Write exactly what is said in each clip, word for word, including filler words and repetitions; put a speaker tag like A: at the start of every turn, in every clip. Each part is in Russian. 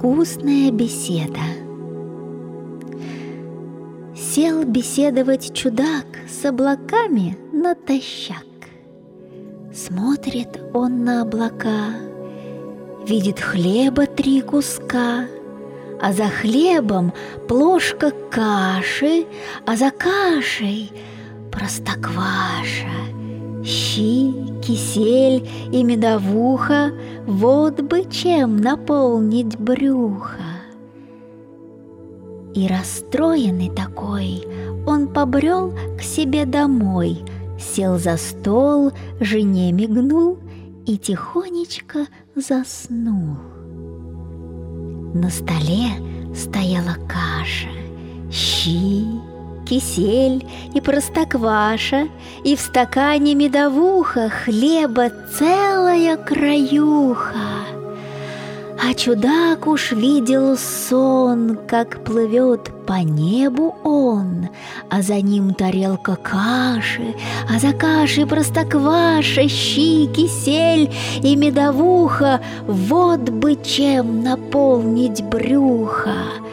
A: Вкусная беседа. Сел беседовать чудак с облаками натощак. Смотрит он на облака, видит хлеба три куска, а за хлебом плошка каши, а за кашей простокваша, щи, кисель и медовуха. Вот бы чем наполнить брюхо. И расстроенный такой, он побрел к себе домой, сел за стол, жене мигнул и тихонечко заснул. На столе стояла каша, щи, кисель и простокваша, и в стакане медовуха, хлеба целая краюха. А чудак уж видел сон, как плывет по небу он, а за ним тарелка каши, а за кашей простокваша, щи, кисель и медовуха. Вот бы чем наполнить брюхо.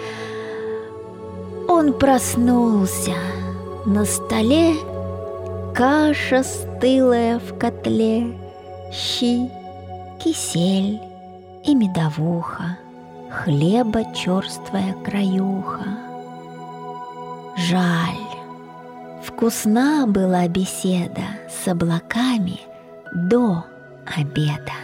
A: Он проснулся. На столе каша стылая в котле, щи, кисель и медовуха, хлеба черствая краюха. Жаль, вкусна была беседа с облаками до обеда.